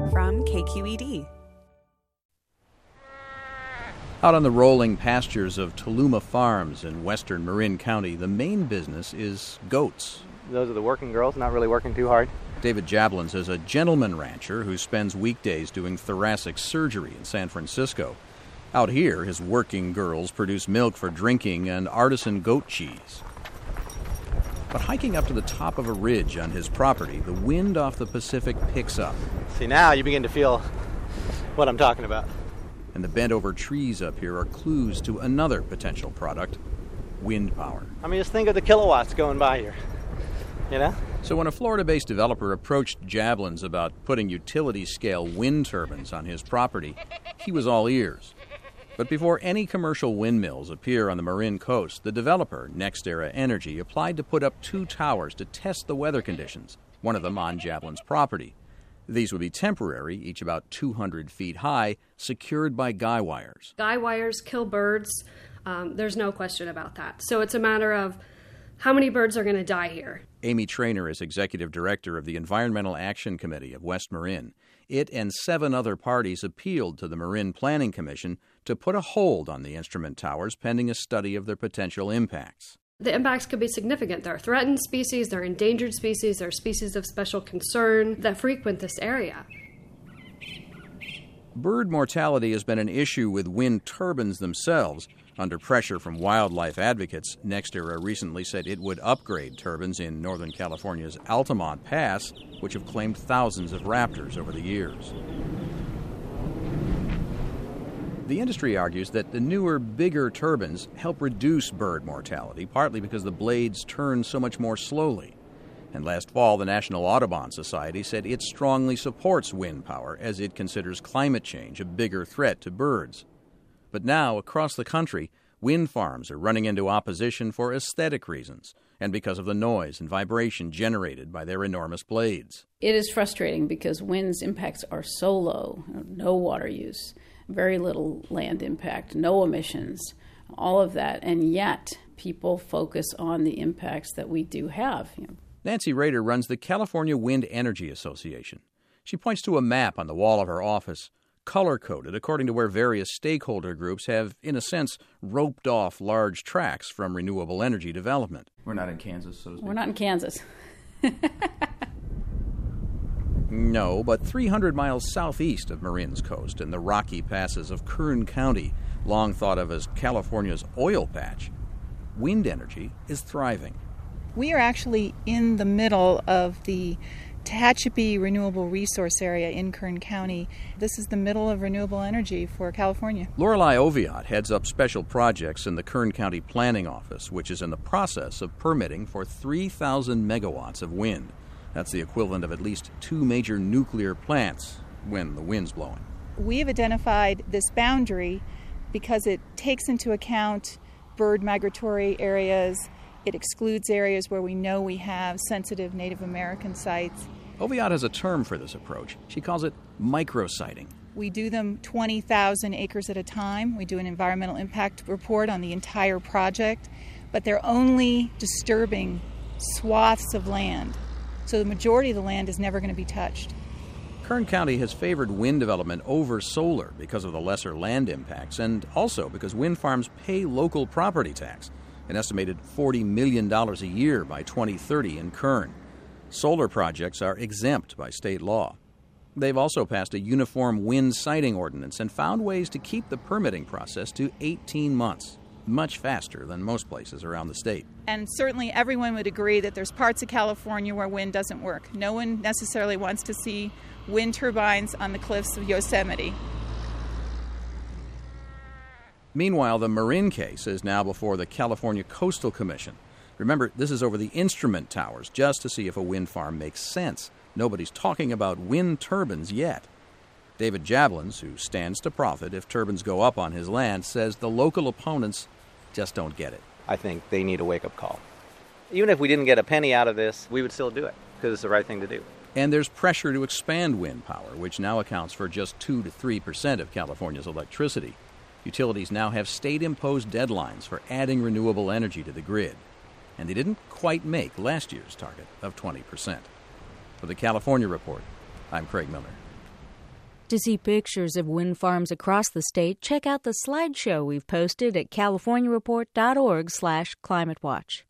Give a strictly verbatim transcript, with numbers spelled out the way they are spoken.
from K Q E D. Out on the rolling pastures of Toluma Farms in western Marin County, the main business is goats. Those are the working girls, not really working too hard. David Jablins is a gentleman rancher who spends weekdays doing thoracic surgery in San Francisco. Out here, his working girls produce milk for drinking and artisan goat cheese. But hiking up to the top of a ridge on his property, the wind off the Pacific picks up. See, now you begin to feel what I'm talking about. And the bent-over trees up here are clues to another potential product, wind power. I mean, just think of the kilowatts going by here, you know? So when a Florida-based developer approached Jablins about putting utility-scale wind turbines on his property, he was all ears. But before any commercial windmills appear on the Marin coast, the developer, NextEra Energy, applied to put up two towers to test the weather conditions, one of them on Jablins' property. These would be temporary, each about two hundred feet high, secured by guy wires. Guy wires kill birds. Um, there's no question about that. So it's a matter of how many birds are going to die here. Amy Traynor is executive director of the Environmental Action Committee of West Marin. It and seven other parties appealed to the Marin Planning Commission to put a hold on the instrument towers pending a study of their potential impacts. The impacts could be significant. There are threatened species, there are endangered species, there are species of special concern that frequent this area. Bird mortality has been an issue with wind turbines themselves. Under pressure from wildlife advocates, NextEra recently said it would upgrade turbines in Northern California's Altamont Pass, which have claimed thousands of raptors over the years. The industry argues that the newer, bigger turbines help reduce bird mortality, partly because the blades turn so much more slowly. And last fall, the National Audubon Society said it strongly supports wind power as it considers climate change a bigger threat to birds. But now, across the country, wind farms are running into opposition for aesthetic reasons and because of the noise and vibration generated by their enormous blades. It is frustrating because wind's impacts are so low, no water use, very little land impact, no emissions, all of that, and yet people focus on the impacts that we do have. You know. Nancy Rader runs the California Wind Energy Association. She points to a map on the wall of her office, color-coded according to where various stakeholder groups have, in a sense, roped off large tracts from renewable energy development. We're not in Kansas, so to speak. We're not in Kansas. No, but three hundred miles southeast of Marin's coast in the rocky passes of Kern County, long thought of as California's oil patch, wind energy is thriving. We are actually in the middle of the Tehachapi Renewable Resource Area in Kern County. This is the middle of renewable energy for California. Lorelei Oviatt heads up special projects in the Kern County Planning Office, which is in the process of permitting for three thousand megawatts of wind. That's the equivalent of at least two major nuclear plants when the wind's blowing. We've identified this boundary because it takes into account bird migratory areas. It excludes areas where we know we have sensitive Native American sites. Oviatt has a term for this approach. She calls it micrositing. We do them twenty thousand acres at a time. We do an environmental impact report on the entire project, but they're only disturbing swaths of land. So the majority of the land is never going to be touched. Kern County has favored wind development over solar because of the lesser land impacts and also because wind farms pay local property tax, an estimated forty million dollars a year by twenty thirty in Kern. Solar projects are exempt by state law. They've also passed a uniform wind siting ordinance and found ways to keep the permitting process to eighteen months, much faster than most places around the state. And certainly everyone would agree that there's parts of California where wind doesn't work. No one necessarily wants to see wind turbines on the cliffs of Yosemite. Meanwhile, the Marin case is now before the California Coastal Commission. Remember, this is over the instrument towers, just to see if a wind farm makes sense. Nobody's talking about wind turbines yet. David Jablins, who stands to profit if turbines go up on his land, says the local opponents just don't get it. I think they need a wake-up call. Even if we didn't get a penny out of this, we would still do it because it's the right thing to do. And there's pressure to expand wind power, which now accounts for just two to three percent of California's electricity. Utilities now have state-imposed deadlines for adding renewable energy to the grid, and they didn't quite make last year's target of twenty percent. For the California Report, I'm Craig Miller. To see pictures of wind farms across the state, check out the slideshow we've posted at california report dot org slash climate watch.